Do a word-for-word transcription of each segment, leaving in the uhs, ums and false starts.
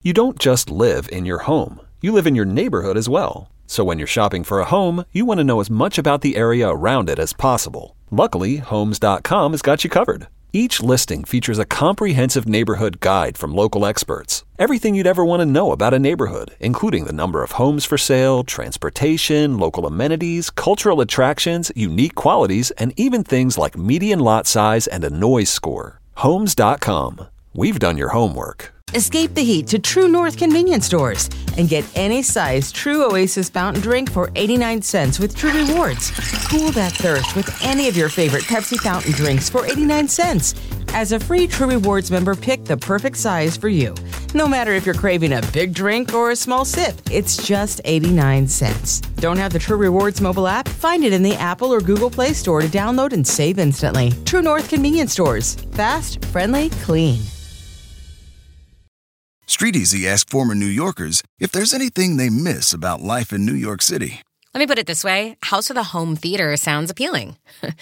You don't just live in your home. You live in your neighborhood as well. So when you're shopping for a home, you want to know as much about the area around it as possible. Luckily, Homes dot com has got you covered. Each listing features a comprehensive neighborhood guide from local experts. Everything you'd ever want to know about a neighborhood, including the number of homes for sale, transportation, local amenities, cultural attractions, unique qualities, and even things like median lot size and a noise score. Homes dot com. We've done your homework. Escape the heat to True North convenience stores and get any size True Oasis fountain drink for eighty-nine cents with True Rewards. Cool that thirst with any of your favorite Pepsi fountain drinks for eighty-nine cents. As a free True Rewards member, pick the perfect size for you. No matter if you're craving a big drink or a small sip, it's just eighty-nine cents. Don't have the True Rewards mobile app? Find it in the Apple or Google Play Store to download and save instantly. True North convenience stores. Fast, friendly, clean. StreetEasy asked former New Yorkers if there's anything they miss about life in New York City. Let me put it this way. House with a home theater sounds appealing.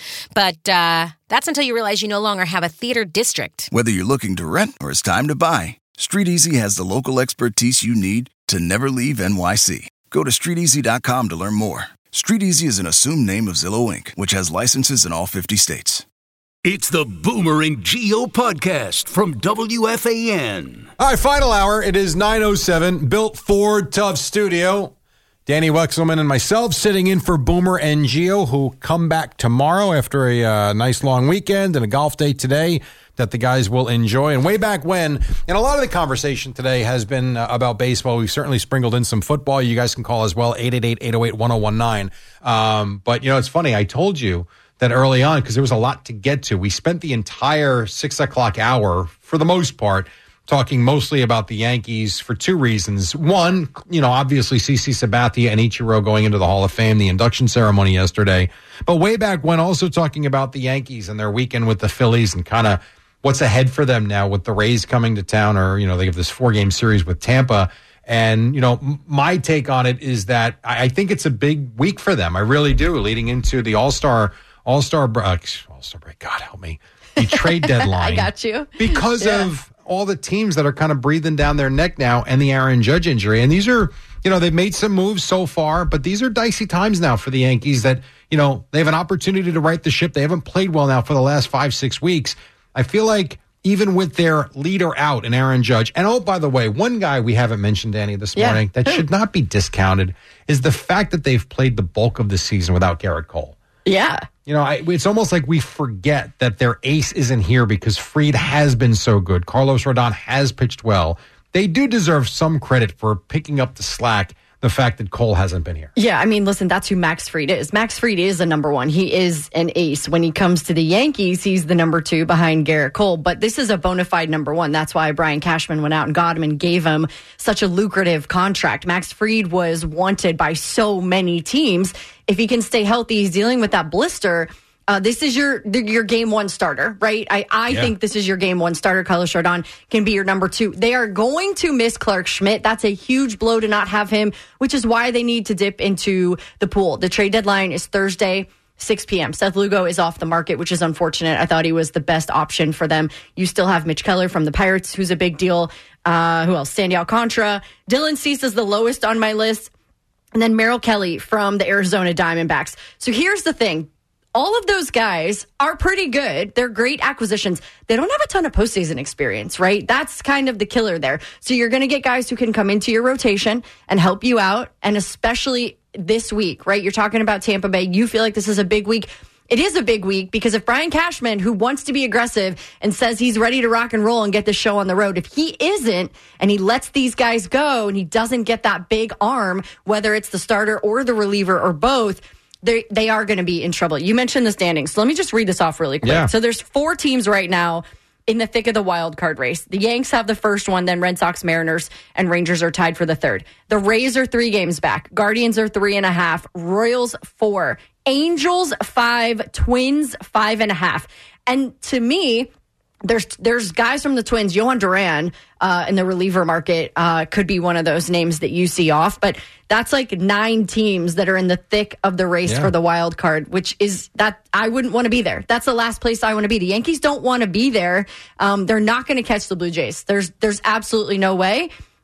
But uh, that's until you realize you no longer have a theater district. Whether you're looking to rent or it's time to buy, StreetEasy has the local expertise you need to never leave N Y C. Go to street easy dot com to learn more. StreetEasy is an assumed name of Zillow Incorporated, which has licenses in all fifty states. It's the Boomer and Geo podcast from W F A N. All right, final hour. It is nine oh seven, Built Ford Tough Studio. Danny Wexelman and myself sitting in for Boomer and Geo, who come back tomorrow after a uh, nice long weekend and a golf day today that the guys will enjoy. And way back when, and a lot of the conversation today has been uh, about baseball. We've certainly sprinkled in some football. You guys can call as well, eight eight eight, eight oh eight, one oh one nine. Um, but, you know, it's funny. I told you that early on, because there was a lot to get to. We spent the entire six o'clock hour, for the most part, talking mostly about the Yankees for two reasons. One, you know, obviously CeCe Sabathia and Ichiro going into the Hall of Fame, the induction ceremony yesterday. But way back when, also talking about the Yankees and their weekend with the Phillies and kind of what's ahead for them now with the Rays coming to town, or, you know, they have this four-game series with Tampa. And, you know, my take on it is that I think it's a big week for them. I really do, leading into the All-Star All-Star break, All-Star break, God help me, the trade deadline. I got you. Because yeah. of all the teams that are kind of breathing down their neck now and the Aaron Judge injury. And these are, you know, they've made some moves so far, but these are dicey times now for the Yankees that, you know, they have an opportunity to right the ship. They haven't played well now for the last five, six weeks. I feel like even with their leader out in Aaron Judge, and oh, by the way, one guy we haven't mentioned, Danny, this yeah. morning that should not be discounted is the fact that they've played the bulk of the season without Garrett Cole. Yeah. You know, I, it's almost like we forget that their ace isn't here because Fried has been so good. Carlos Rodon has pitched well. They do deserve some credit for picking up the slack, the fact that Cole hasn't been here. Yeah, I mean, listen, that's who Max Fried is. Max Fried is the number one. He is an ace. When he comes to the Yankees, he's the number two behind Garrett Cole. But this is a bona fide number one. That's why Brian Cashman went out and got him and gave him such a lucrative contract. Max Fried was wanted by so many teams. If he can stay healthy, he's dealing with that blister. Uh, this is your your game one starter, right? I, I yeah. think this is your game one starter. Carlos Rodon can be your number two. They are going to miss Clark Schmidt. That's a huge blow to not have him, which is why they need to dip into the pool. The trade deadline is Thursday, six p.m. Seth Lugo is off the market, which is unfortunate. I thought he was the best option for them. You still have Mitch Keller from the Pirates, who's a big deal. Uh, who else? Sandy Alcantara. Dylan Cease is the lowest on my list. And then Merrill Kelly from the Arizona Diamondbacks. So here's the thing. All of those guys are pretty good. They're great acquisitions. They don't have a ton of postseason experience, right? That's kind of the killer there. So you're going to get guys who can come into your rotation and help you out. And especially this week, right? You're talking about Tampa Bay. You feel like this is a big week. It is a big week because if Brian Cashman, who wants to be aggressive and says he's ready to rock and roll and get the show on the road, if he isn't and he lets these guys go and he doesn't get that big arm, whether it's the starter or the reliever or both, They they are going to be in trouble. You mentioned the standings. So let me just read this off really quick. Yeah. So there's four teams right now in the thick of the wild card race. The Yanks have the first one, then Red Sox, Mariners, and Rangers are tied for the third. The Rays are three games back. Guardians are three and a half. Royals, four. Angels, five. Twins, five and a half. And to me, There's there's guys from the Twins. Johan Duran uh, in the reliever market uh, could be one of those names that you see off. But that's like nine teams that are in the thick of the race yeah. for the wild card, which is that I wouldn't want to be there. That's the last place I want to be. The Yankees don't want to be there. Um, they're not going to catch the Blue Jays. There's there's absolutely no way.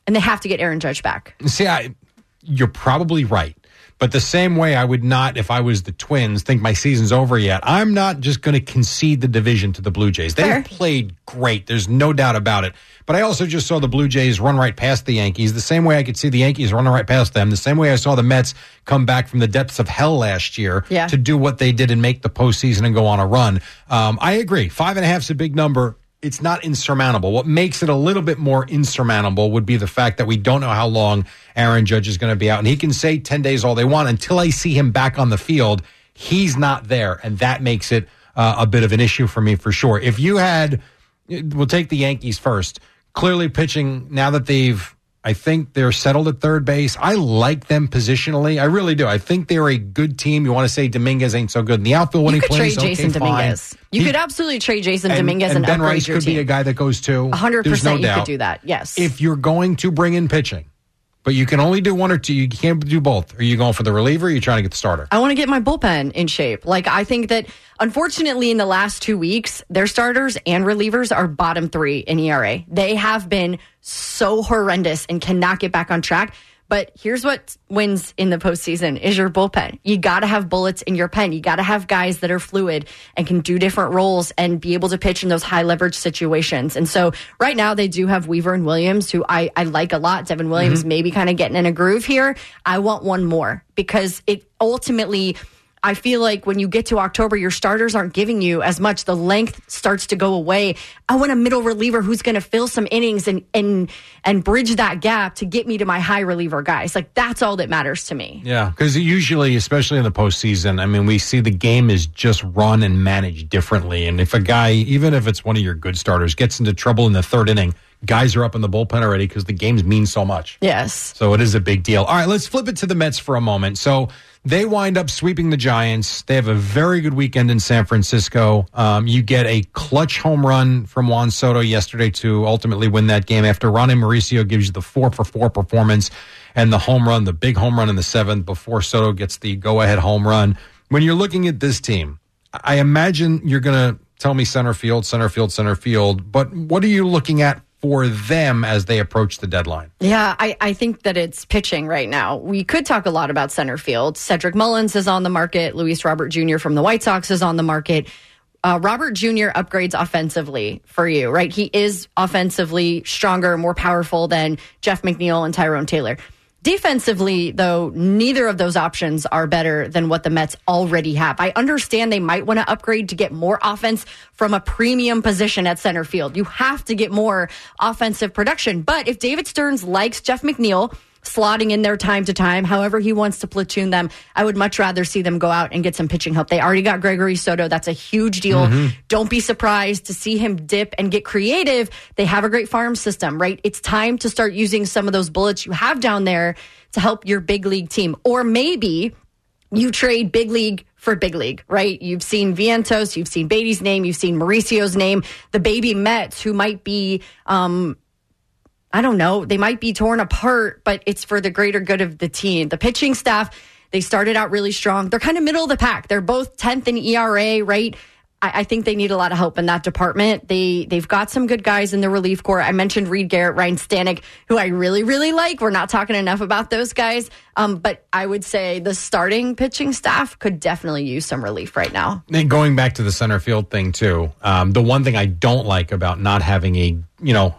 And they have to get Aaron Judge back. See, I, you're probably right. But the same way I would not, if I was the Twins, think my season's over yet. I'm not just going to concede the division to the Blue Jays. They've Fair. played great. There's no doubt about it. But I also just saw the Blue Jays run right past the Yankees, the same way I could see the Yankees run right past them, the same way I saw the Mets come back from the depths of hell last year yeah. to do what they did and make the postseason and go on a run. Um, I agree. Five and a half is a big number. It's not insurmountable. What makes it a little bit more insurmountable would be the fact that we don't know how long Aaron Judge is going to be out. And he can say ten days all they want. Until I see him back on the field, he's not there. And that makes it uh, a bit of an issue for me for sure. If you had, we'll take the Yankees first, clearly pitching now that they've, I think they're settled at third base. I like them positionally. I really do. I think they're a good team. You want to say Dominguez ain't so good in the outfield when you he could plays? trade Jason okay, Dominguez. Fine. You he, could absolutely trade Jason and, Dominguez and and, Ben upgrade Rice your could team. be a guy that goes too. one hundred percent There's no you doubt. could do that, yes. If you're going to bring in pitching, but you can only do one or two, you can't do both. Are you going for the reliever or are you trying to get the starter? I want to get my bullpen in shape. Like, I think that, unfortunately, in the last two weeks, their starters and relievers are bottom three in E R A. They have been so horrendous and cannot get back on track. But here's what wins in the postseason is your bullpen. You got to have bullets in your pen. You got to have guys that are fluid and can do different roles and be able to pitch in those high leverage situations. And so right now they do have Weaver and Williams, who I, I like a lot. Devin Williams mm-hmm. maybe kind of getting in a groove here. I want one more because it ultimately, I feel like when you get to October, your starters aren't giving you as much. The length starts to go away. I want a middle reliever who's going to fill some innings and and and bridge that gap to get me to my high reliever guys. Like, that's all that matters to me. Yeah, because usually, especially in the postseason, I mean, we see the game is just run and managed differently. And if a guy, even if it's one of your good starters, gets into trouble in the third inning, guys are up in the bullpen already because the games mean so much. Yes. So it is a big deal. All right, let's flip it to the Mets for a moment. So they wind up sweeping the Giants. They have a very good weekend in San Francisco. Um, you get a clutch home run from Juan Soto yesterday to ultimately win that game after Ronnie Mauricio gives you the four for four performance and the home run, the big home run in the seventh before Soto gets the go-ahead home run. When you're looking at this team, I imagine you're going to tell me center field, center field, center field, but what are you looking at for them as they approach the deadline? Yeah, I, I think that it's pitching right now. We could talk a lot about center field. Cedric Mullins is on the market. Luis Robert Junior from the White Sox is on the market. Uh, Robert Junior upgrades offensively for you, right? He is offensively stronger, more powerful than Jeff McNeil and Tyrone Taylor. Defensively, though, neither of those options are better than what the Mets already have. I understand they might want to upgrade to get more offense from a premium position at center field. You have to get more offensive production. But if David Stearns likes Jeff McNeil slotting in there time to time, however he wants to platoon them, I would much rather see them go out and get some pitching help. They already got Gregory Soto. That's a huge deal. Mm-hmm. Don't be surprised to see him dip and get creative. They have a great farm system, right? It's time to start using some of those bullets you have down there to help your big league team. Or maybe you trade big league for big league, right? You've seen Vientos, you've seen Beatty's name, you've seen Mauricio's name, the baby Mets who might be, um, I don't know, they might be torn apart, but it's for the greater good of the team. The pitching staff, they started out really strong. They're kind of middle of the pack. They're both tenth in E R A, right? I, I think they need a lot of help in that department. They, they've got some good guys in the relief corps. I mentioned Reed Garrett, Ryan Stanek, who I really, really like. We're not talking enough about those guys. Um, but I would say the starting pitching staff could definitely use some relief right now. And going back to the center field thing, too, um, the one thing I don't like about not having a, you know,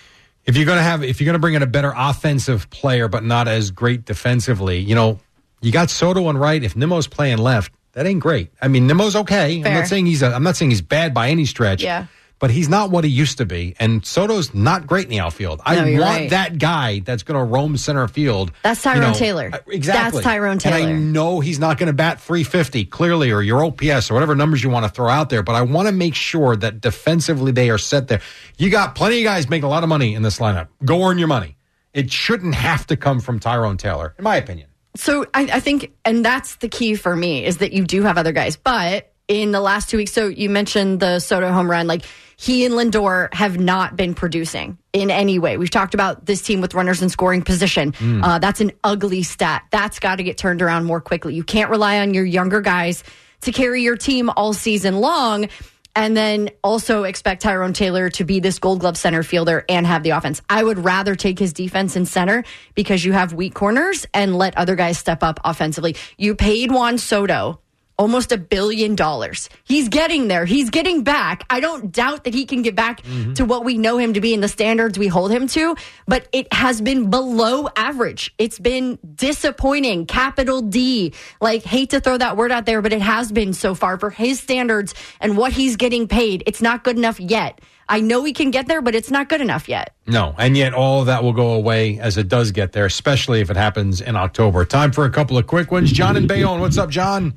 If you're going to have, if you're going to bring in a better offensive player, but not as great defensively, you know, you got Soto on right. If Nimmo's playing left, that ain't great. I mean, Nimmo's okay. Fair. I'm not saying he's, a, I'm not saying he's bad by any stretch. Yeah. But he's not what he used to be, and Soto's not great in the outfield. I No, want you're right. that guy that's going to roam center field. That's Tyrone you know, Taylor. Exactly. That's Tyrone Taylor. And I know he's not going to bat three fifty, clearly, or your O P S, or whatever numbers you want to throw out there, but I want to make sure that defensively they are set there. You got plenty of guys making a lot of money in this lineup. Go earn your money. It shouldn't have to come from Tyrone Taylor, in my opinion. So I, I think, and that's the key for me, is that you do have other guys. But in the last two weeks, so you mentioned the Soto home run, like he and Lindor have not been producing in any way. We've talked about this team with runners in scoring position. Mm. Uh, that's an ugly stat. That's got to get turned around more quickly. You can't rely on your younger guys to carry your team all season long. and then also expect Tyrone Taylor to be this Gold Glove center fielder and have the offense. I would rather take his defense in center because you have weak corners and let other guys step up offensively. You paid Juan Soto almost a billion dollars. He's getting there. He's getting back. I don't doubt that he can get back mm-hmm. to what we know him to be and the standards we hold him to, but it has been below average. It's been disappointing, capital D. Like, hate to throw that word out there, but it has been so far for his standards and what he's getting paid. It's not good enough yet. I know he can get there, but it's not good enough yet. No, and yet all of that will go away as it does get there, especially if it happens in October. Time for a couple of quick ones. John in Bayonne. What's up, John?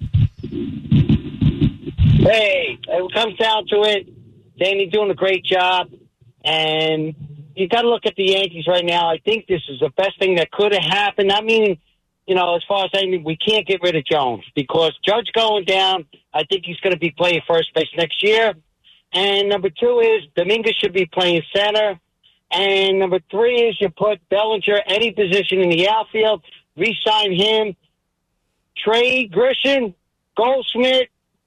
Hey, it comes down to it. Danny doing a great job. And you got to look at the Yankees right now. I think this is the best thing that could have happened. I mean, you know, as far as I mean, we can't get rid of Jones because Judge going down, I think he's going to be playing first base next year. And number two is Dominguez should be playing center. And number three is you put Bellinger any position in the outfield, re-sign him, trade Grisham, Goldschmidt,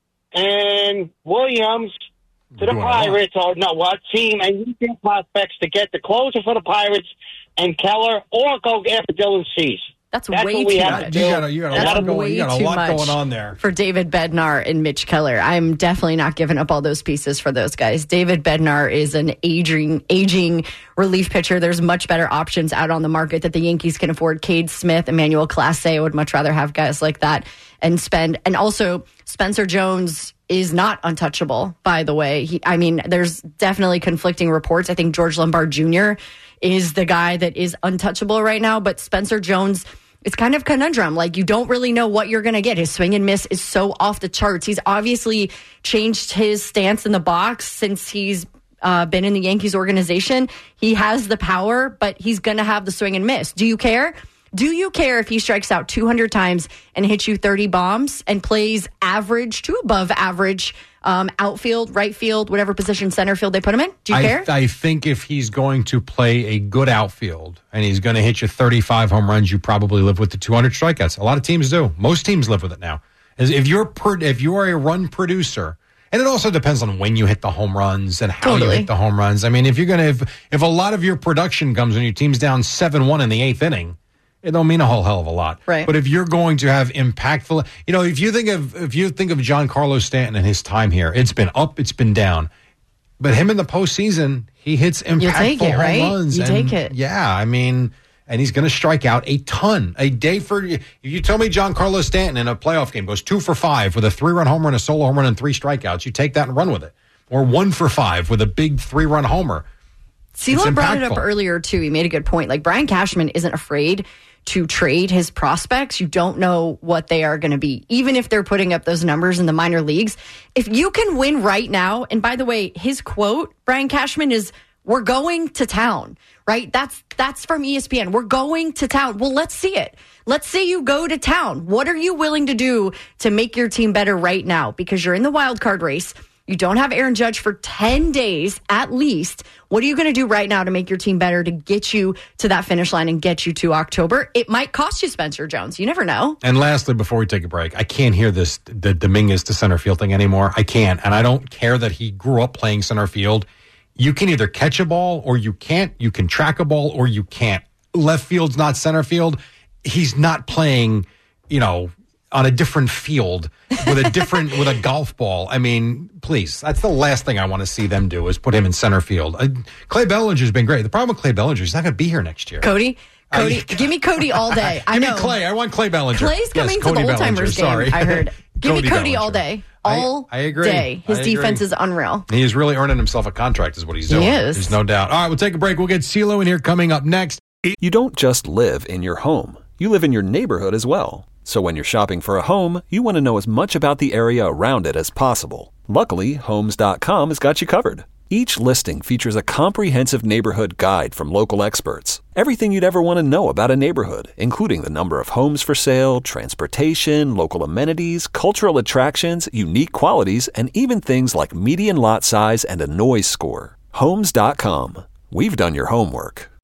and Williams to the Pirates, or no, what team, and you get prospects to get the closer for the Pirates and Keller, or go after Dylan Cease. That's, That's way what we too have much. to do. You got a, you got a lot, going, you got a lot going on there. For David Bednar and Mitch Keller. I'm definitely not giving up all those pieces for those guys. David Bednar is an aging, aging relief pitcher. There's much better options out on the market that the Yankees can afford. Cade Smith, Emmanuel Clase. I would much rather have guys like that and spend. And also, Spencer Jones is not untouchable, by the way. He, I mean, there's definitely conflicting reports. I think George Lombard Junior is the guy that is untouchable right now, but Spencer Jones, it's kind of conundrum. Like, you don't really know what you're going to get. His swing and miss is so off the charts. He's obviously changed his stance in the box since he's uh, been in the Yankees organization. He has the power, but he's going to have the swing and miss. Do you care? Do you care if he strikes out two hundred times and hits you thirty bombs and plays average to above average um, outfield, right field, whatever position, center field they put him in? Do you I, care? I think if he's going to play a good outfield and he's going to hit you thirty-five home runs, you probably live with the two hundred strikeouts. A lot of teams do. Most teams live with it now. As if you're per, if you are a run producer, and it also depends on when you hit the home runs and how totally. you hit the home runs. I mean, if you're going to, if, if a lot of your production comes when your team's down seven one in the eighth inning, it don't mean a whole hell of a lot. Right. But if you're going to have impactful, you know, if you think of if you think of Giancarlo Stanton and his time here, it's been up, it's been down. But him in the postseason, he hits impactful you take it, home right? runs. You and take it. Yeah, I mean, and he's going to strike out a ton. A day for if you tell me Giancarlo Stanton in a playoff game goes two for five with a three-run home run, a solo home run, and three strikeouts, you take that and run with it. Or one for five with a big three-run homer. CeeLo brought it up earlier, too. He made a good point. Like, Brian Cashman isn't afraid to trade his prospects. You don't know what they are going to be, even if they're putting up those numbers in the minor leagues. If you can win right now, and by the way, his quote, Brian Cashman, is, "We're going to town," right? That's that's from E S P N. We're going to town. Well, let's see it. Let's say you go to town. What are you willing to do to make your team better right now? Because you're in the wild card race. You don't have Aaron Judge for ten days at least. What are you going to do right now to make your team better, to get you to that finish line and get you to October? It might cost you Spencer Jones. You never know. And lastly, before we take a break, I can't hear this, the Dominguez to center field thing anymore. I can't. And I don't care that he grew up playing center field. You can either catch a ball or you can't. You can track a ball or you can't. Left field's not center field. He's not playing, you know, on a different field with a different with a golf ball. I mean, please, that's the last thing I want to see them do is put him in center field. Uh, Clay Bellinger's been great. The problem with Clay Bellinger is he's not going to be here next year. Cody, Cody, I, give me Cody all day. I give know. me Clay. I want Clay Bellinger. Clay's coming yes, to Cody the Old Timers game. Sorry. I heard. Give Cody me Cody Bellinger. all day, all I, I agree. day. His I agree. defense is unreal. He is really earning himself a contract, is what he's doing. He is. There's no doubt. All right, we'll take a break. We'll get CeeLo in here coming up next. You don't just live in your home. You live in your neighborhood as well. So when you're shopping for a home, you want to know as much about the area around it as possible. Luckily, Homes dot com has got you covered. Each listing features a comprehensive neighborhood guide from local experts. Everything you'd ever want to know about a neighborhood, including the number of homes for sale, transportation, local amenities, cultural attractions, unique qualities, and even things like median lot size and a noise score. Homes dot com. We've done your homework.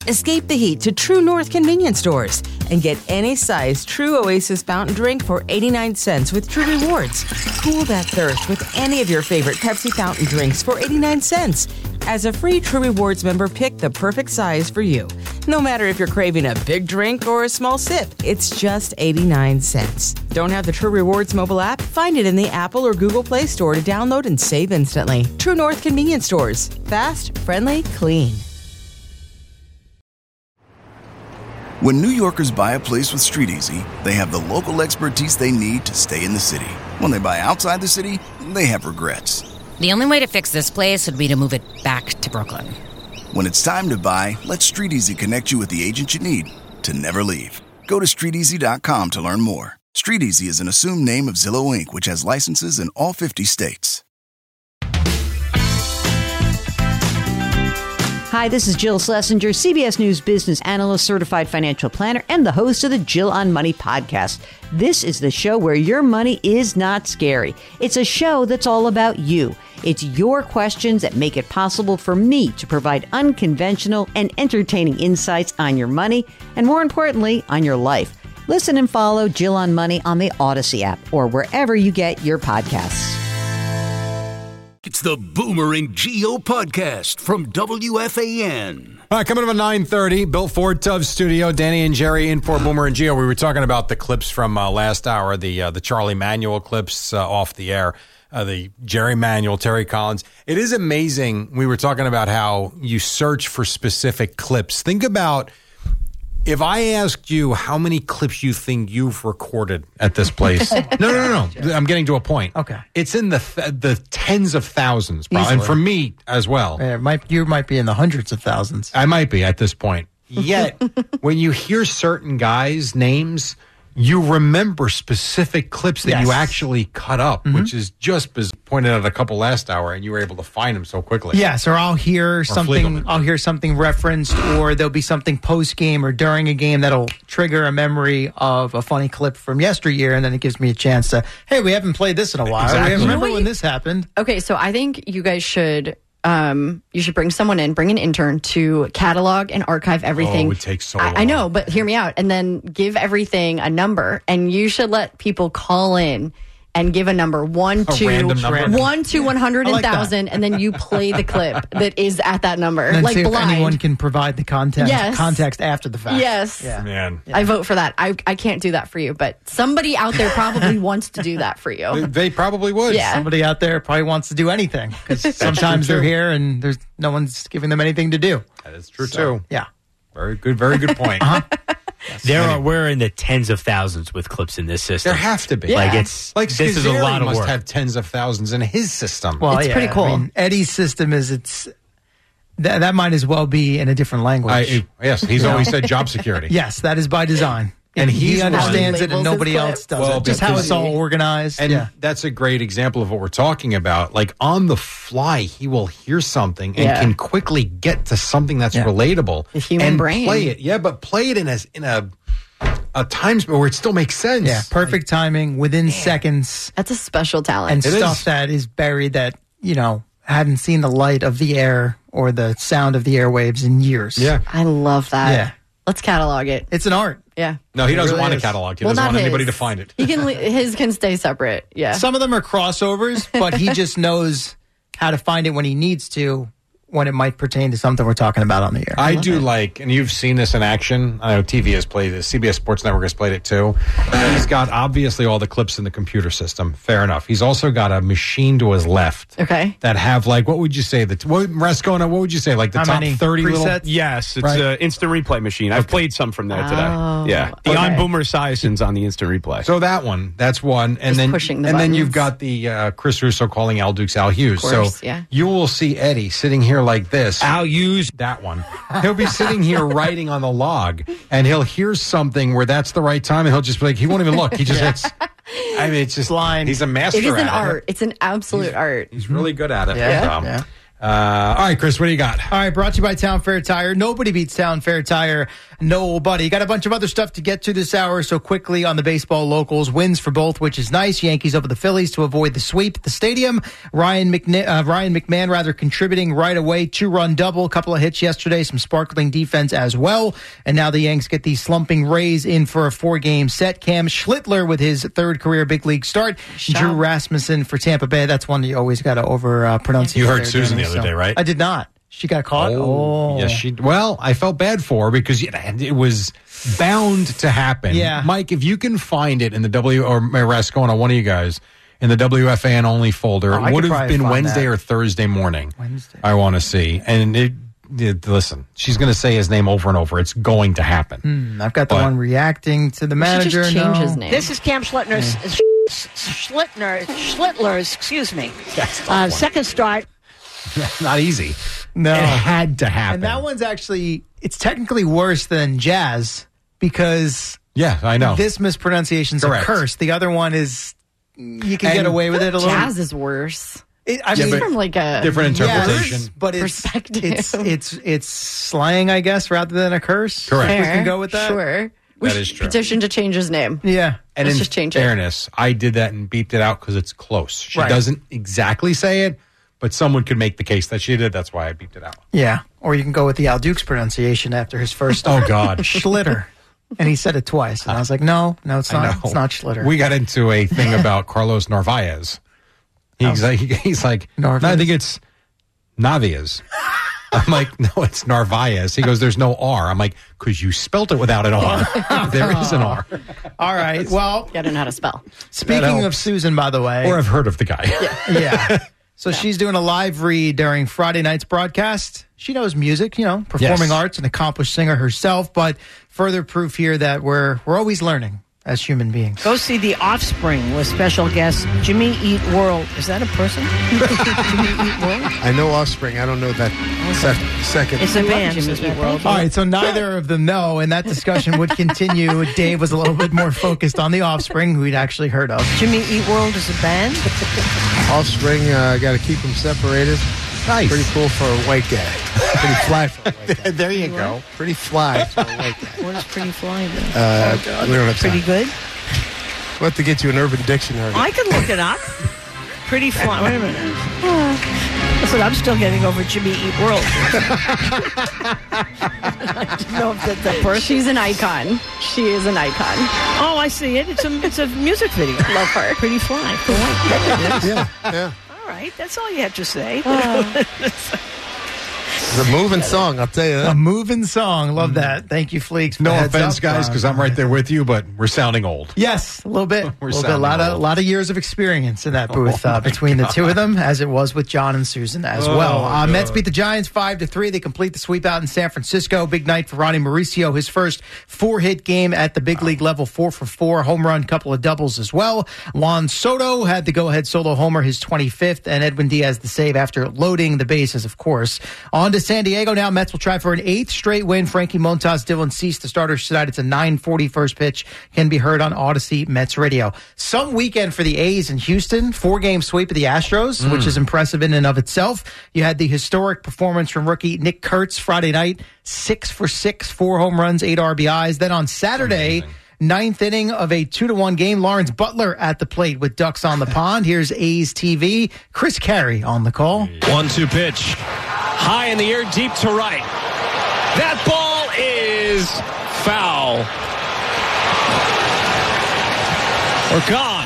Escape the heat to True North convenience stores and get any size True Oasis fountain drink for eighty-nine cents with True Rewards. Cool that thirst with any of your favorite Pepsi fountain drinks for eighty-nine cents. As a free True Rewards member, pick the perfect size for you. No matter if you're craving a big drink or a small sip, it's just eighty-nine cents. Don't have the True Rewards mobile app? Find it in the Apple or Google Play Store to download and save instantly. True North convenience stores. Fast, friendly, clean. When New Yorkers buy a place with StreetEasy, they have the local expertise they need to stay in the city. When they buy outside the city, they have regrets. The only way to fix this place would be to move it back to Brooklyn. When it's time to buy, let StreetEasy connect you with the agent you need to never leave. Go to street easy dot com to learn more. StreetEasy is an assumed name of Zillow Incorporated, which has licenses in all fifty states. Hi, this is Jill Schlesinger, C B S News business analyst, certified financial planner, and the host of the Jill on Money podcast. This is the show where your money is not scary. It's a show that's all about you. It's your questions that make it possible for me to provide unconventional and entertaining insights on your money, and more importantly, on your life. Listen and follow Jill on Money on the Odyssey app or wherever you get your podcasts. It's the Boomer and Geo podcast from W F A N. All right, coming up at nine thirty, Bill Ford Tubbs studio, Danny and Jerry in for Boomer and Geo. We were talking about the clips from uh, last hour, the uh, the Charlie Manuel clips uh, off the air, uh, the Jerry Manuel, Terry Collins. It is amazing. We were talking about how you search for specific clips. Think about if I asked you how many clips you think you've recorded at this place. no, no, no, no. I'm getting to a point. Okay. It's in the th- the tens of thousands, probably. And for me as well. Yeah, it might, you might be in the hundreds of thousands. I might be at this point. Yet, when you hear certain guys' names, you remember specific clips that Yes. you actually cut up, Mhm. which is just as pointed out a couple last hour, and you were able to find them so quickly. Yes, or I'll hear something. Fliegelman. I'll hear something referenced, or there'll be something post game or during a game that'll trigger a memory of a funny clip from yesteryear, and then it gives me a chance to, hey, we haven't played this in a while. Exactly. Remember Really? when this happened? Okay, so I think you guys should um you should bring someone in, bring an intern to catalog and archive everything. Oh, it would take so I, long. I know, but hear me out, and then give everything a number, and you should let people call in and give a number one A to random number? one to one hundred I like that. thousand, and then you play the clip that is at that number, And then like see if blind. anyone can provide the context Yes. context after the fact. Yes. Yeah. Man. I vote for that. I I can't do that for you, but somebody out there probably wants to do that for They, you. they probably would. Yeah. Somebody out there probably wants to do anything because sometimes true, they're too. here and there's no one's giving them anything to do. That is true, So, too. yeah. Very good, very good point. There are we're in the tens of thousands with clips in this system. There have to be. Like it's Like this is a Scazzeri lot of must work. have tens of thousands in his system. Well, It's yeah, pretty cool. I mean, Eddie's system is it's that that might as well be in a different language. I, yes, he's always said job security. yes, that is by design. And he he's understands one- it, and nobody Labels his else does Well, it. Just how because- it's all organized. And yeah. that's a great example of what we're talking about. Like on the fly, he will hear something and Yeah. can quickly get to something that's Yeah. relatable. The human and brain. play it. Yeah, but play it in a in a a time span where it still makes sense. Yeah, perfect timing within seconds, That's a special talent. and It stuff is. that is buried that you know hadn't seen the light of the air or the sound of the airwaves in years. Yeah. I love that. Yeah. Let's catalog it. It's an art. Yeah. No, he It doesn't really want is. a catalog. He Well, doesn't not want anybody his. to find it. He can. His can stay separate. Yeah. Some of them are crossovers, but he just knows how to find it when he needs to, when it might pertain to something we're talking about on the air. I do like, and you've seen this in action. I know T V has played this. C B S Sports Network has played it too. He's got obviously all the clips in the computer system. Fair enough. He's also got a machine to his left. Okay. That have like, what would you say? The what, Rascona, what would you say? Like the How top many thirty little. presets? Yes, it's Right. an instant replay machine. I've played some from there today. Oh, Yeah, the okay. on Boomer Science on the instant replay. So that one, that's one, and Just then pushing the and then buttons. you've got the uh, Chris Russo calling Al Dukes Al Hughes. Of course, so yeah. you will see Eddie sitting here like this. Al Hughes. That one. He'll be sitting here writing on the log, and he'll hear something where that's the right time, and he'll just be like, he won't even look. He just hits. I mean, it's just Blind. He's a master. It is an at art. It's an absolute art. He's really good at it. Yeah, Um, yeah. Uh, all right, Chris, what do you got? All right, brought to you by Town Fair Tire. Nobody beats Town Fair Tire No, buddy. Got a bunch of other stuff to get to this hour, so quickly on the baseball locals. Wins for both, which is nice. Yankees over the Phillies to avoid the sweep at the stadium. Ryan, McN- uh, Ryan McMahon rather contributing right away. Two-run double, couple of hits yesterday, some sparkling defense as well. And now the Yanks get the slumping Rays in for a four-game set. Cam Schlittler with his third career big league start. Shot. Drew Rasmussen for Tampa Bay. That's one you always got to over uh, pronounce. You heard there, Susan Danny, the other so. day, right? I did not. She got caught? Oh, Oh. yes, she. Well, I felt bad for her because it was bound to happen. Yeah. Mike, if you can find it in the W, or Rascona, one of you guys, in the W F A N only folder, Oh, I it would could have probably been find Wednesday that. or Thursday morning. Wednesday. I want to see. And it, it, listen, she's going to say his name over and over. It's going to happen. Hmm, I've got the But- one reacting to the We should manager. just change no. his name. This is Cam Schlittner's, Schlittner, Schlittler's, excuse me. That's Uh, second start. not easy. No. It had to happen. And that one's actually, it's technically worse than Jazz because yeah, I know. this mispronunciation's Correct. a curse. The other one is, you can get And away with it a little. Jazz is worse. It, I Yeah, mean, but From like a different interpretation. yes, but it's, Perspective. it's it's it's slang, I guess, rather than a curse. Correct. We Fair. can go with that. Sure. We That should is true. petition to change his name. Yeah. And Let's in just change it. fairness, I did that and beeped it out because it's close. She Right. doesn't exactly say it, but someone could make the case that she did. That's why I beeped it out. Yeah. Or you can go with the Al Dukes pronunciation after his first Oh, God. Schlitter. And he said it twice. And I was like, no, no, it's I not. know. It's not Schlitter. We got into a thing about Carlos Narvaez. He's like, he's like, Narvaez? no, I think it's Navias. I'm like, no, it's Narvaez. He goes, there's no R. I'm like, because you spelt it without an R. There is an R. All right. Well, Gotta know how to spell. speaking helps. of Susan, by the way. Or I've heard of the guy. Yeah. So she's doing a live read during Friday night's broadcast. She knows music, you know, performing Yes. arts, an accomplished singer herself, but further proof here that we're we're always learning as human beings. Go see The Offspring with special guest Jimmy Eat World. Is that a person? Jimmy Eat World? I know Offspring. I don't know that sec- second. It's a love band. Jimmy Jimmy Eat Eat World. World. All right, so neither of them know, and that discussion would continue. Dave was a little bit more focused on The Offspring, who he'd actually heard of. Jimmy Eat World is a band. Offspring, uh, got to keep them separated. Nice. Pretty cool for a white guy. Pretty fly for a white guy. There you go. Pretty fly for a white guy. What is pretty fly then? Uh, we don't have time. Pretty good. We'll have to get you an Urban Dictionary. I can look it up. Pretty fly. Wait a minute. Listen, I'm still getting over Jimmy Eat World. I don't know if that's a person. She's an icon. She is an icon. Oh, I see it. It's a it's a music video. Love her. Pretty fly. For what? Yeah, yeah. All right, that's all you have to say. It's a moving song, I'll tell you A that. moving song. Love that. Thank you, Fleeks. for No the heads offense, up. guys, because I'm right there with you, but we're sounding old. Yes, a little bit. A We're little bit. A sounding lot of, old. lot of years of experience in that booth Oh, uh, my between the two of God. them, as it was with John and Susan as Oh, well. Uh, God. Mets beat the Giants five to three. They complete the sweep out in San Francisco. Big night for Ronnie Mauricio. His first four-hit game at the big league level, four for four, home run, couple of doubles as well. Juan Soto had the go-ahead solo homer, his twenty-fifth, and Edwin Diaz the save after loading the bases, of course. On to San Diego now. Mets will try for an eighth straight win. Frankie Montas, Dylan Cease, the starters tonight. It's a nine forty first pitch. Can be heard on Odyssey Mets Radio. Some weekend for the A's in Houston. Four-game sweep of the Astros, Mm. which is impressive in and of itself. You had the historic performance from rookie Nick Kurtz Friday night. Six for six, four home runs, eight R B Is. Then on Saturday, ninth inning of a two to one game, Lawrence Butler at the plate with ducks on the pond. Here's A's T V. Chris Carey on the call. One two pitch. High in the air, deep to right. That ball is foul. Or gone.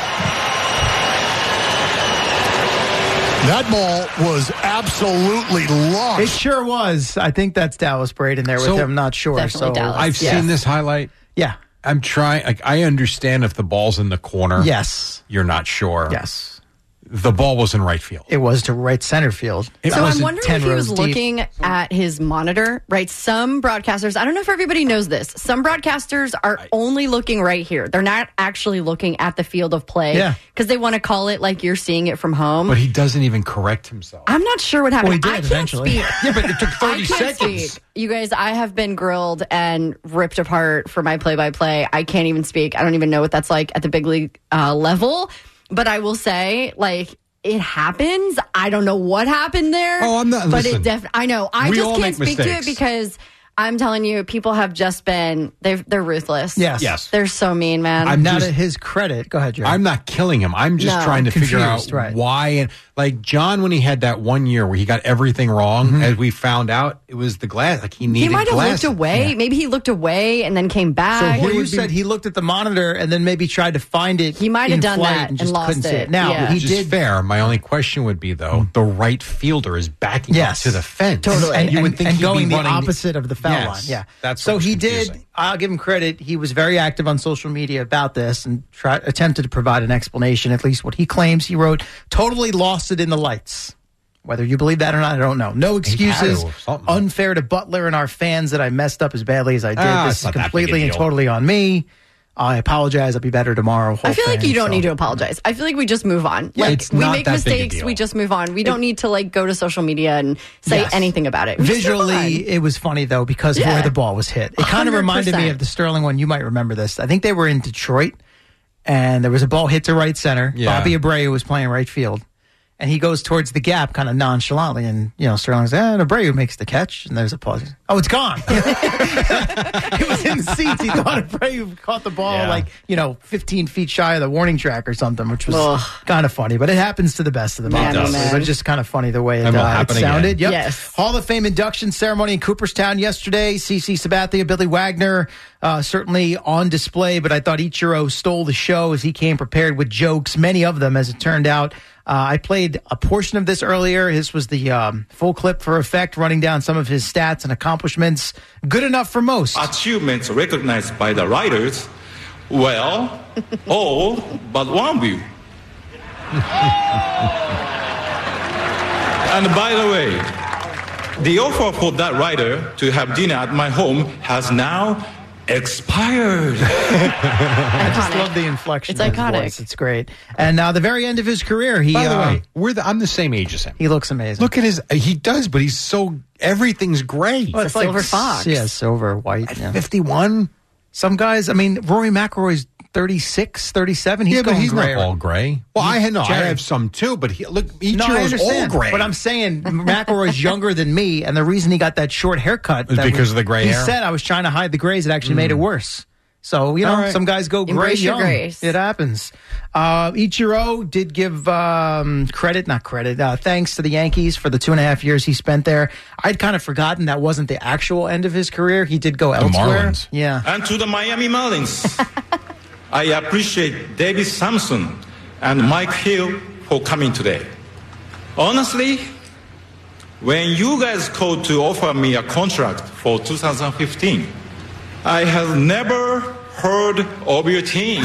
That ball was absolutely lost. It sure was. I think that's Dallas Braden there with So- him. I'm not sure. Definitely so Dallas. I've Yes. seen this highlight. Yeah. I'm trying. Like, I understand if the ball's in the corner. Yes. You're not sure. Yes. The ball was in right field. It was to right center field. It So I'm wasn't wondering ten if he was rows deep. looking at his monitor, right? Some broadcasters, I don't know if everybody knows this. Some broadcasters are only looking right here. They're not actually looking at the field of play Yeah. because they want to call it like you're seeing it from home. But he doesn't even correct himself. I'm not sure what happened. Well, he did I can't eventually. speak. Yeah, but it took thirty I can't seconds. Speak. You guys, I have been grilled and ripped apart for my play-by-play. I can't even speak. I don't even know what that's like at the big league uh, level. But I will say, like, it happens. I don't know what happened there. Oh, I'm not- But listen, it def- I know. I we just all can't make speak to it mistakes. because I'm telling you, people have just been, they're, they're ruthless. Yes. Yes. They're so mean, man. I'm Now just- to his credit, go ahead, Jerry. I'm not killing him. I'm just No. trying to figure out Confused, right. why. And like John, when he had that one year where he got everything wrong, Mm-hmm. as we found out, it was the glass. Like he needed he might have glasses. looked away. Maybe he looked away and then came so back. what you said, he looked at the monitor and then maybe tried to find it. He might have in done flight that and just and lost couldn't see it. it. Now, Yeah. he Which is did. fair. My only question would be though, the right fielder is backing Yes. up to the fence. Totally. And, you would and- think and he'd going be the running opposite of the foul Yes. line. Yeah. That's so what was he did. confusing. I'll give him credit. He was very active on social media about this and try, attempted to provide an explanation, at least what he claims. He wrote, totally lost it in the lights. Whether you believe that or not, I don't know. No excuses. Unfair to Butler and our fans that I messed up as badly as I did. Ah, this it's is not that big a completely and deal. totally on me. I apologize. I'll be better tomorrow. I whole feel like thing, you don't so. need to apologize. I feel like we just move on. Yeah, like it's we not make that big a mistakes, deal. we just move on. We don't need to like go to social media and say Yes. anything about it. We just move Visually, on. it was funny though because of Yeah. where the ball was hit. It kind of reminded me one hundred percent. of the Sterling one. You might remember this. I think they were in Detroit, and there was a ball hit to right center. Yeah. Bobby Abreu was playing right field, and he goes towards the gap kind of nonchalantly, and you know Sterling's, eh, and Abreu makes the catch, and there's a pause. Oh, it's gone. He was in the seats. He thought Abreu caught the ball Yeah. like you know fifteen feet shy of the warning track or something, which was Ugh. kind of funny. But it happens to the best of them. Man, obviously. oh, man. But just kind of funny the way it, And will uh, it happen again. sounded. Yep. Yes. Hall of Fame induction ceremony in Cooperstown yesterday. CeCe Sabathia, Billy Wagner, uh, certainly on display, but I thought Ichiro stole the show as he came prepared with jokes, many of them, as it turned out. Uh, I played a portion of this earlier. This was the um, full clip for effect, running down some of his stats and accomplishments. Good enough for most. Achievements recognized by the writers, well, all but one of you. And by the way, the offer for that writer to have dinner at my home has now expired. I just love the inflection. It's of his iconic. voice. It's great. And now, the very end of his career, he By the uh, way, we're the, I'm the same age as him. he looks amazing. Look at his. He does, but he's so everything's gray. Well, It's a silver fox. Yeah, silver, white. Yeah. fifty-one. Some guys, I mean, Rory McIlroy's thirty-six, thirty-seven. He's Yeah, but going he's grayer. not all gray. Well, I had no. I Jerry. have some too, but he, look, each No, I year is all understand. gray. But I'm saying McIlroy's younger than me, and the reason he got that short haircut Was that because of the gray he hair? said I was trying to hide the grays. It actually made it worse. So, you know, All right. some guys go gray Embrace your young. grays. It happens. Uh, Ichiro did give um, credit, not credit, uh, thanks to the Yankees for the two and a half years he spent there. I'd kind of forgotten that wasn't the actual end of his career. He did go The elsewhere. Marlins. Yeah. And to the Miami Marlins, I appreciate David Sampson and Mike Hill for coming today. Honestly, when you guys called to offer me a contract for two thousand fifteen, I have never heard of your team.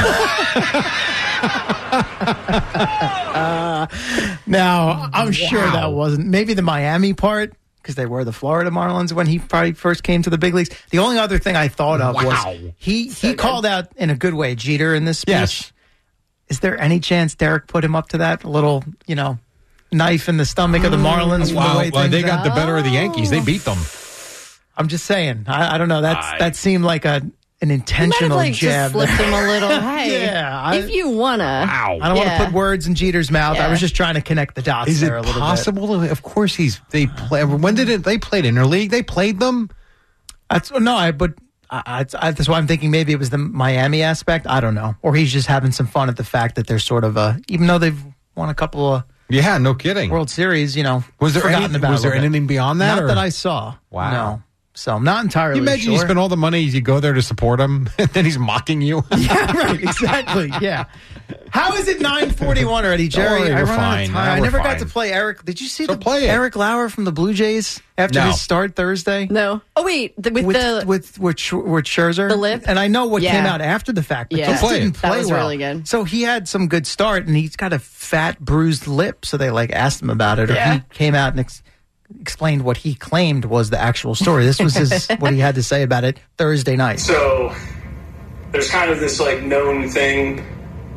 Uh, now, I'm sure that wasn't maybe the Miami part because they were the Florida Marlins when he probably first came to the big leagues. The only other thing I thought of Wow. was he he called out in a good way Jeter in this speech. Yes. Is there any chance Derek put him up to that? A little, you know, knife in the stomach of the Marlins. for the Wow, way well, things they got are? the better of the Yankees. They beat them. I'm just saying. I, I don't know. That's I- that seemed like a an You might have intentional like jab. just slipped him a little. Hey, Yeah, I- if you wanna. Wow. I don't want Yeah. to put words in Jeter's mouth. I Yeah. was just trying to connect the dots Is it there a little bit. possible? Of course, he's. They play. When did it? They played interleague. They played them. That's no, I but I, I, that's why I'm thinking maybe it was the Miami aspect. I don't know, or he's just having some fun at the fact that they're sort of a, even though they've won a couple of Yeah, no kidding. World Series, you know, Was there forgotten any- about was a there little bit. anything beyond that, Not or- that I saw. Wow. No. So I'm not entirely You imagine sure. you spend all the money, you go there to support him, and then he's mocking you. Yeah, right. Exactly. Yeah. How is it nine forty-one already, Don't Jerry? worry, I we're run out of fine. time. Now I we're never got fine. to play Eric. Did you see So the play it. Eric Lauer from the Blue Jays after No. his start Thursday? No. Oh wait, the, with, with the with with, Sch- with Scherzer, The lip? and I know what Yeah. came out after the fact, but Yeah. just Play it. didn't That play was well. really good. So he had some good start, and he's got a fat, bruised lip. So they like asked him about it, or Yeah. he came out and ex- explained what he claimed was the actual story. This was his what he had to say about it Thursday night. So there's kind of this like known thing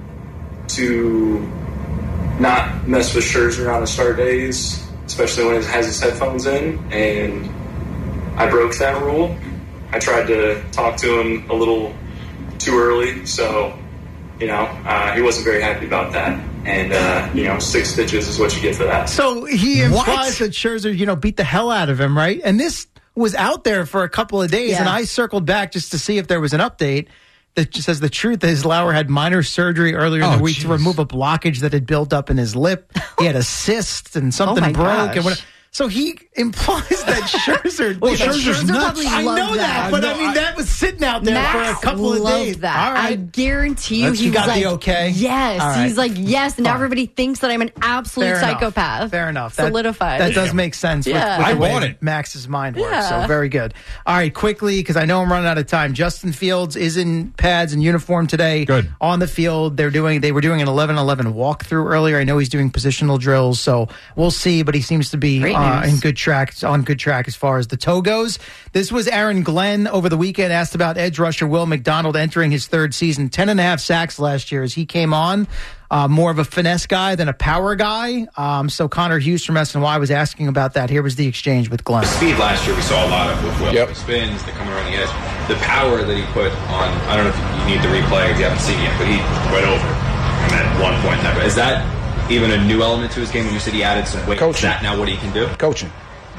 to not mess with Scherzer on the start days, especially when he has his headphones in, and I broke that rule. I tried to talk to him a little too early, so you know uh, he wasn't very happy about that. And uh, you know, six stitches is what you get for that. So he implies What? that Scherzer, you know, beat the hell out of him, right? And this was out there for a couple of days, Yeah. and I circled back just to see if there was an update. That just says the truth is Lauer had minor surgery earlier in Oh, the week geez. to remove a blockage that had built up in his lip. He had a cyst and something my broke. gosh. And what, so he implies that Scherzer. Wait, but Scherzer's Scherzer nuts. probably I know loved that, that. but No, I mean I- that was sitting out there Max for a couple of loved days. that. All right. I guarantee you, That's- he you was got like, the okay? Yes, All right. he's like, yes. Now Fine. everybody thinks that I'm an absolute Fair enough. psychopath. Fair enough. That- Solidified. That, does make sense. With, Yeah. with the I way bought it. Max's mind works. Yeah. So very good. All right, quickly because I know I'm running out of time. Justin Fields is in pads and uniform today. Good. On the field, they're doing. They were doing an eleven eleven walkthrough earlier. I know he's doing positional drills, so we'll see. But he seems to be Great uh, news. in good track. On good track as far as the toe goes. This was Aaron Glenn over the weekend. Asked about edge rusher Will McDonald entering his third season. Ten and a half sacks last year as he came on. Uh, more of a finesse guy than a power guy. Um, so Connor Hughes from S N Y was asking about that. Here was the exchange with Glenn. Speed last year we saw a lot of with Will. Yep. The spins, the coming around the edge. The power that he put on, I don't know if you need the replay if you haven't seen it yet, but he went over him at one point. Never. Is that even a new element to his game when you said he added some weight? Is that now what he can do? Coaching.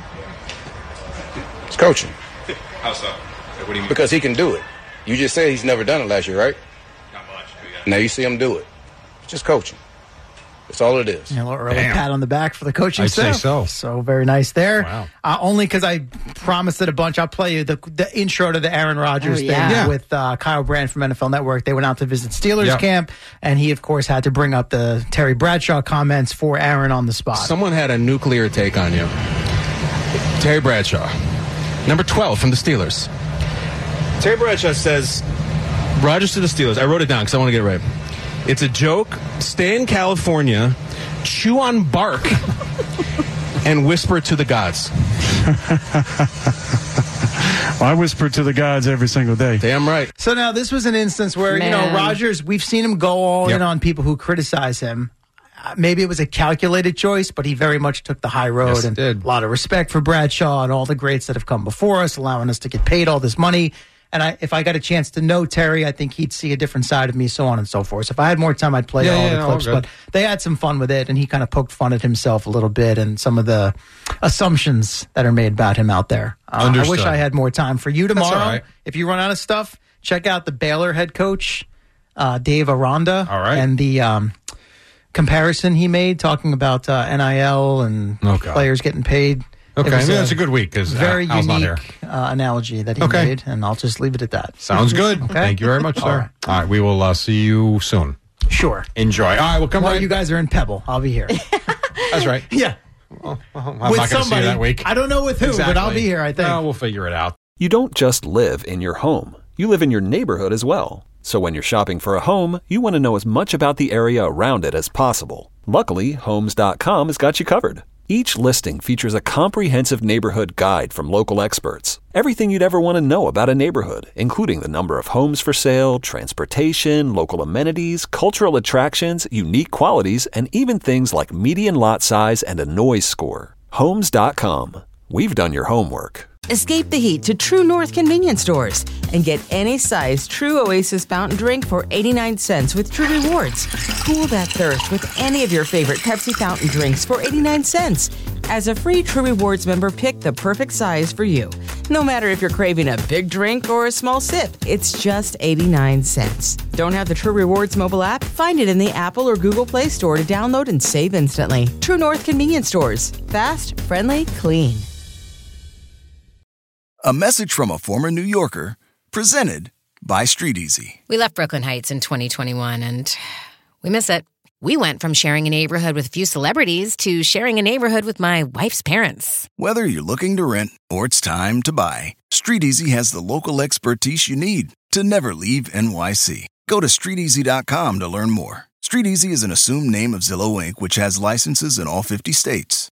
It's coaching. How so? Like, what do you mean? Because he can do it. You just said he's never done it last year, right? Not much. Now you see him do it. It's just coaching. That's all it is. Yeah, a little early Damn. pat on the back for the coaching I'd say staff. so. So very nice there. Wow. Uh, only because I promised it a bunch. I'll play you the the intro to the Aaron Rodgers Oh, thing yeah. Yeah. with uh, Kyle Brand from N F L Network. They went out to visit Steelers Yep. camp, and he, of course, had to bring up the Terry Bradshaw comments for Aaron on the spot. Someone had a nuclear take on you. Terry Bradshaw, number twelve from the Steelers. Terry Bradshaw says, Rodgers to the Steelers. I wrote it down because I want to get it right. It's a joke. Stay in California, chew on bark, and whisper to the gods. Well, I whisper to the gods every single day. Damn right. So now this was an instance where, you know, Man. Rodgers, we've seen him go all Yep. in on people who criticize him. Uh, maybe it was a calculated choice, but he very much took the high road. Yes, and did. a lot of respect for Bradshaw and all the greats that have come before us, allowing us to get paid all this money. And I, if I got a chance to know Terry, I think he'd see a different side of me, so on and so forth. So if I had more time, I'd play Yeah, all yeah, the no, clips. good. But they had some fun with it, and he kind of poked fun at himself a little bit and some of the assumptions that are made about him out there. Uh, I Understood. wish I had more time for you That's all tomorrow. right. If you run out of stuff, check out the Baylor head coach, uh, Dave Aranda, All right. and the um, comparison he made talking about uh, N I L and Oh, God. players getting paid. Okay, It was I mean, that's a good week because very Al's not here. unique uh, analogy that he Okay. made, and I'll just leave it at that. Sounds good. Okay. Thank you very much, All sir. right. All right, we will uh, see you soon. Sure. Enjoy. All right, we'll come Well, right. you guys are in Pebble. I'll be here. That's right. yeah. Well, I'm With not going to see somebody. you that week. I don't know with who, but I'll Exactly. be here, I think. No, we'll figure it out. You don't just live in your home, you live in your neighborhood as well. So when you're shopping for a home, you want to know as much about the area around it as possible. Luckily, Homes dot com has got you covered. Each listing features a comprehensive neighborhood guide from local experts. Everything you'd ever want to know about a neighborhood, including the number of homes for sale, transportation, local amenities, cultural attractions, unique qualities, and even things like median lot size and a noise score. Homes dot com. We've done your homework. Escape the heat to True North convenience stores and get any size True Oasis fountain drink for eighty-nine cents with True Rewards. Cool that thirst with any of your favorite Pepsi fountain drinks for eighty-nine cents. As a free True Rewards member, pick the perfect size for you. No matter if you're craving a big drink or a small sip, it's just eighty-nine cents. Don't have the True Rewards mobile app? Find it in the Apple or Google Play Store to download and save instantly. True North convenience stores. Fast, friendly, clean. A message from a former New Yorker, presented by Street Easy. We left Brooklyn Heights in twenty twenty-one, and we miss it. We went from sharing a neighborhood with a few celebrities to sharing a neighborhood with my wife's parents. Whether you're looking to rent or it's time to buy, Street Easy has the local expertise you need to never leave N Y C. Go to street easy dot com to learn more. Street Easy is an assumed name of Zillow Incorporated, which has licenses in all fifty states.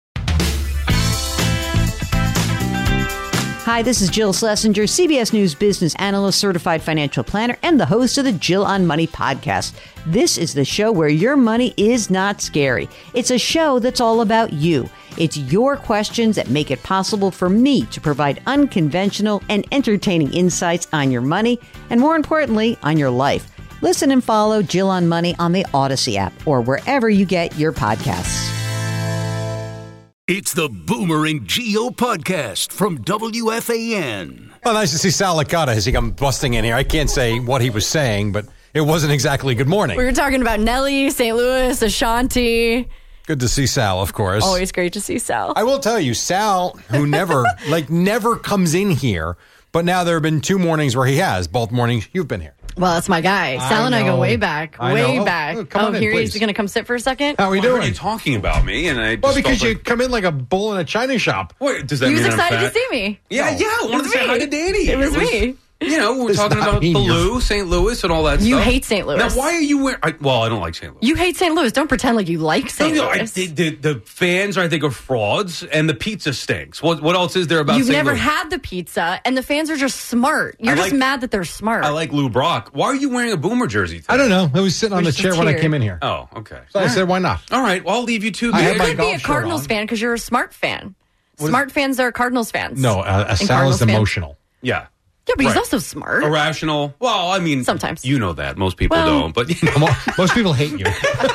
Hi, this is Jill Schlesinger, C B S News business analyst, certified financial planner, and the host of the Jill on Money podcast. This is the show where your money is not scary. It's a show that's all about you. It's your questions that make it possible for me to provide unconventional and entertaining insights on your money, and more importantly, on your life. Listen and follow Jill on Money on the Odyssey app or wherever you get your podcasts. It's the Boomer and Geo podcast from W F A N. Well, nice to see Sal Licata as he come busting in here. I can't say what he was saying, but it wasn't exactly good morning. We were talking about Nelly, Saint Louis, Ashanti. Good to see Sal, of course. Always great to see Sal. I will tell you, Sal, who never, like, never comes in here, but now there have been two mornings where he has. Both mornings you've been here. Well, that's my guy. Sal I and I go know. way back. I way know. Oh, back. oh, come oh, on in, here please. he's going to come sit for a second? How are we Well, doing? I heard you talking about me, and I just Well, because felt you like, come in like a bull in a china shop. Wait, does that He was mean that I'm excited to fat? see me. Yeah, No. yeah. I It wanted was to say me. hi to Danny. It was me. You know, we're Does talking not about mean you're- Baloo, Saint Louis, and all that You stuff. hate Saint Louis. Now, why are you wearing... I, well, I don't like Saint Louis. You hate Saint Louis. Don't pretend like you like Saint No, no, I, Louis. the, the, the fans, I think, are frauds, and the pizza stinks. What what else is there about You've Saint never Louis? had the pizza, and the fans are just smart. You're I just like- mad that they're smart. I like Lou Brock. Why are you wearing a Boomer jersey today? I don't know. I was sitting on the We're chair just when I here. came in here. Oh, okay. So I said, why not? All right, well, I'll leave you to I the... had You my could be golf a shirt Cardinals on. fan because you're a smart fan. What- Smart fans are Cardinals fans. No, uh, And Sal Cardinals is fans- emotional. Yeah. Yeah, but he's Right. also smart. Irrational. Well, I mean... Sometimes. You know that. Most people Well- don't, but... You know. Mo- Most people hate you.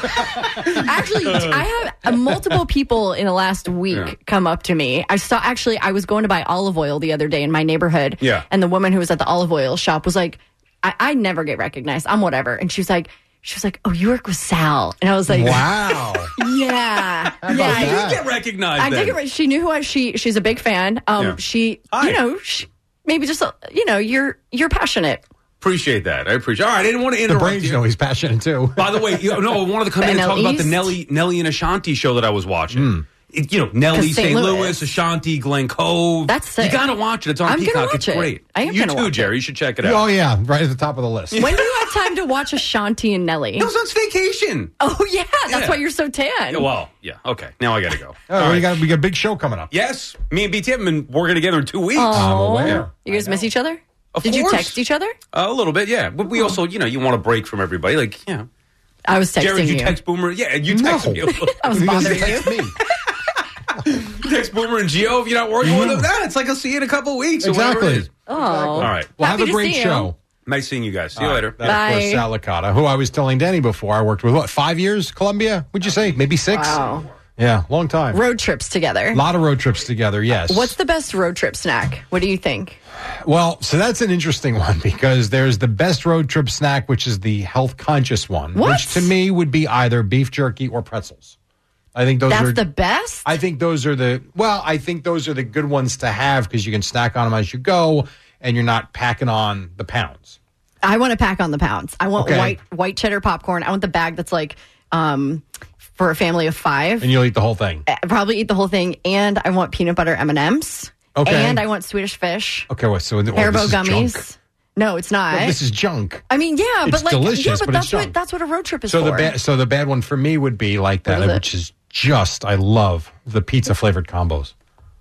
Actually, I have uh, multiple people in the last week Yeah. come up to me. I saw, actually, I was going to buy olive oil the other day in my neighborhood. Yeah. And the woman who was at the olive oil shop was like, I, I never get recognized. I'm whatever. And she was like, she was like, oh, you work with Sal. And I was like, Wow. yeah. How about yeah. You that? did get recognized I then. did get, re- she knew who I, she, she's a big fan. Um, Yeah. she, Hi. you know, she, maybe just, a- you know, you're, you're passionate. Appreciate that. I appreciate. All right, I didn't want to The interrupt brains you. know he's passionate too. By the way, you know, no, I wanted to come in and N L talk about the East? Nelly, Nelly and Ashanti show that I was watching. Hmm. It- you know, Nelly, 'Cause Saint Saint Louis. Louis, Ashanti, Glen Cove. That's sick. You got to watch it. It's on I'm gonna Peacock. watch It's it. great. I am you gonna too, watch Jerry. it. You should check it out. Oh, yeah. Right at the top of the list. When do you have time to watch Ashanti and Nelly? I was on vacation. Oh, yeah. That's Yeah. why you're so tan. Yeah, well, yeah. Okay, now I got to go. Oh, well, we got we got a big show coming up. Yes, me and B T have been working together in two weeks. I'm Oh, aware. you guys miss each other? Of Did you course. text each other? Uh, a little bit, yeah. But we also, you know, you want a break from everybody. Like, yeah. I was texting Jerry, did you, you. text Boomer? Yeah, you text No. me. I was He doesn't bothering you. text me. Text Boomer and Gio if you're not working with them. Nah, it's like I'll see you in a couple of weeks or whatever it Exactly. is. Oh. All right. Well, Happy have a to great see you. show. Nice seeing you guys. See you All right. later. That, of course, Bye. Sal Licata, who I was telling Danny before I worked with, what, five years, Columbia? Would you say? Maybe six? Wow. Yeah, long time. Road trips together. A lot of road trips together, yes. What's the best road trip snack? What do you think? Well, so that's an interesting one because there's the best road trip snack, which is the health conscious one, What? which to me would be either beef jerky or pretzels. I think those That's are the best? I think those are the well, I think those are the good ones to have because you can snack on them as you go and you're not packing on the pounds. I want to pack on the pounds. I want Okay. white white cheddar popcorn. I want the bag that's like um, for a family of five. And you'll eat the whole thing. I probably eat the whole thing. And I want peanut butter M and M's. Okay. And I want Swedish fish. Okay, well, so well, Haribo this is gummies. junk. No, it's not. Well, this is junk. I mean, yeah, It's but like, delicious, yeah, but, but that's it's what junk. that's what a road trip is So for. the bad so the bad one for me would be like that, What is it? which is just I love the pizza flavored combos.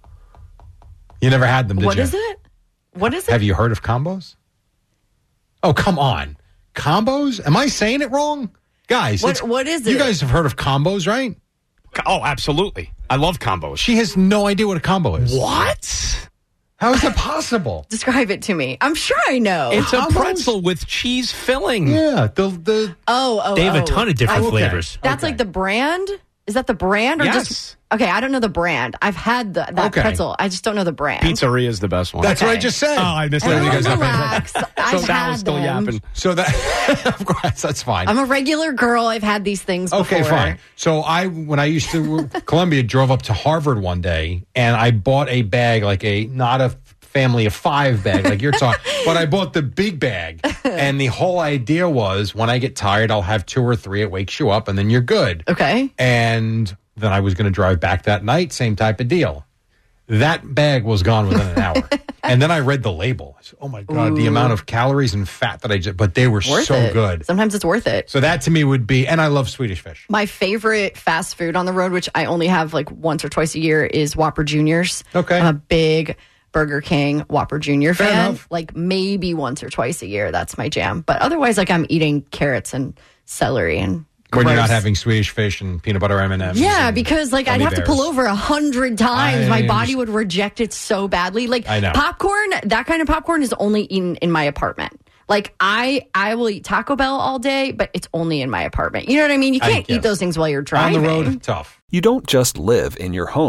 You never had them, did What you? is it? What is it? Have you heard of combos? Oh, come on. Combos? Am I saying it wrong? Guys, What- it's- what is You it? guys have heard of combos, right? Oh, absolutely. I love combos. She has no idea what a combo is. What? How is that possible? Describe it to me. I'm sure I know. It's a Combos? pretzel with cheese filling. Yeah, the the oh, oh, They have a oh. ton of different I- flavors. That's like the brand. Is that the brand or Yes. just? Okay, I don't know the brand. I've had the, that Okay. pretzel. I just don't know the brand. Pizzeria is the best one. That's what I Okay. just said. Oh, I missed Everyone that. You guys not paying relax. attention. I've So Sal had is still them. yapping. So that of course that's fine. I'm a regular girl. I've had these things before. Okay, fine. So I, when I used to Columbia, drove up to Harvard one day, and I bought a bag, like a not a family of five bag, like you're talking, but I bought the big bag, and the whole idea was when I get tired, I'll have two or three. It wakes you up, and then you're good. Okay. And then I was going to drive back that night, same type of deal. That bag was gone within an hour. And then I read the label. I said, oh my God, the Ooh. amount of calories and fat that I just, but they were Worth so it. good. Sometimes it's worth it. So that to me would be, and I love Swedish fish. My favorite fast food on the road, which I only have like once or twice a year, is Whopper Juniors. Okay. I'm a big Burger King Whopper Junior Fair fan. enough. Like maybe once or twice a year. That's my jam. But otherwise, like I'm eating carrots and celery and When you're gross. not having Swedish fish and peanut butter M and M's. Yeah, and because like I'd gummy have to bears. pull over a hundred times. I My body understand. would reject it so badly. Like I know. popcorn, that kind of popcorn is only eaten in my apartment. Like I, I will eat Taco Bell all day, but it's only in my apartment. You know what I mean? You I can't guess. eat those things while you're On driving. the road, tough. You don't just live in your home.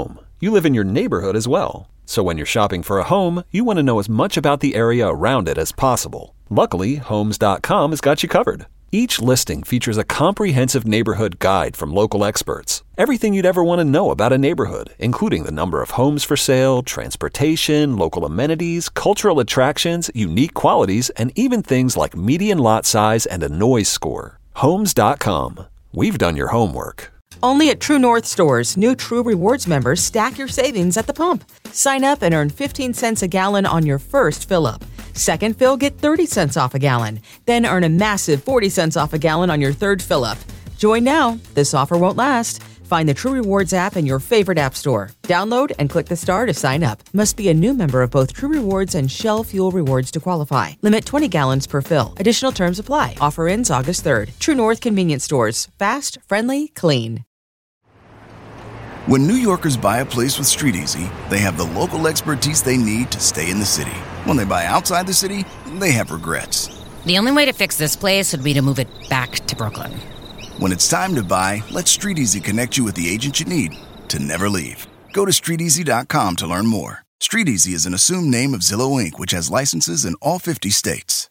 you live in your neighborhood as well. So when you're shopping for a home, you want to know as much about the area around it as possible. Luckily, Homes dot com has got you covered. Each listing features a comprehensive neighborhood guide from local experts. Everything you'd ever want to know about a neighborhood, including the number of homes for sale, transportation, local amenities, cultural attractions, unique qualities, and even things like median lot size and a noise score. Homes dot com. We've done your homework. Only at True North stores, new True Rewards members stack your savings at the pump. Sign up and earn fifteen cents a gallon on your first fill-up. Second fill, get thirty cents off a gallon. Then earn a massive forty cents off a gallon on your third fill-up. Join now. This offer won't last. Find the True Rewards app in your favorite app store. Download and click the star to sign up. Must be a new member of both True Rewards and Shell Fuel Rewards to qualify. Limit twenty gallons per fill. Additional terms apply. Offer ends August third. True North Convenience Stores. Fast, friendly, clean. When New Yorkers buy a place with StreetEasy, they have the local expertise they need to stay in the city. When they buy outside the city, they have regrets. The only way to fix this place would be to move it back to Brooklyn. When it's time to buy, let StreetEasy connect you with the agent you need to never leave. Go to street easy dot com to learn more. StreetEasy is an assumed name of Zillow Incorporated, which has licenses in all fifty states.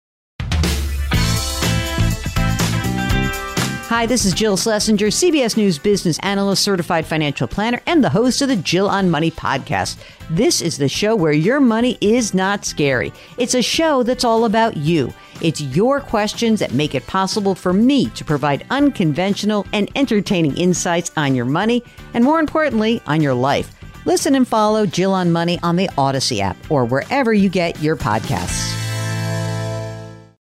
Hi, this is Jill Schlesinger, C B S News business analyst, certified financial planner, and the host of the Jill on Money podcast. This is the show where your money is not scary. It's a show that's all about you. It's your questions that make it possible for me to provide unconventional and entertaining insights on your money, and more importantly, on your life. Listen and follow Jill on Money on the Odyssey app or wherever you get your podcasts.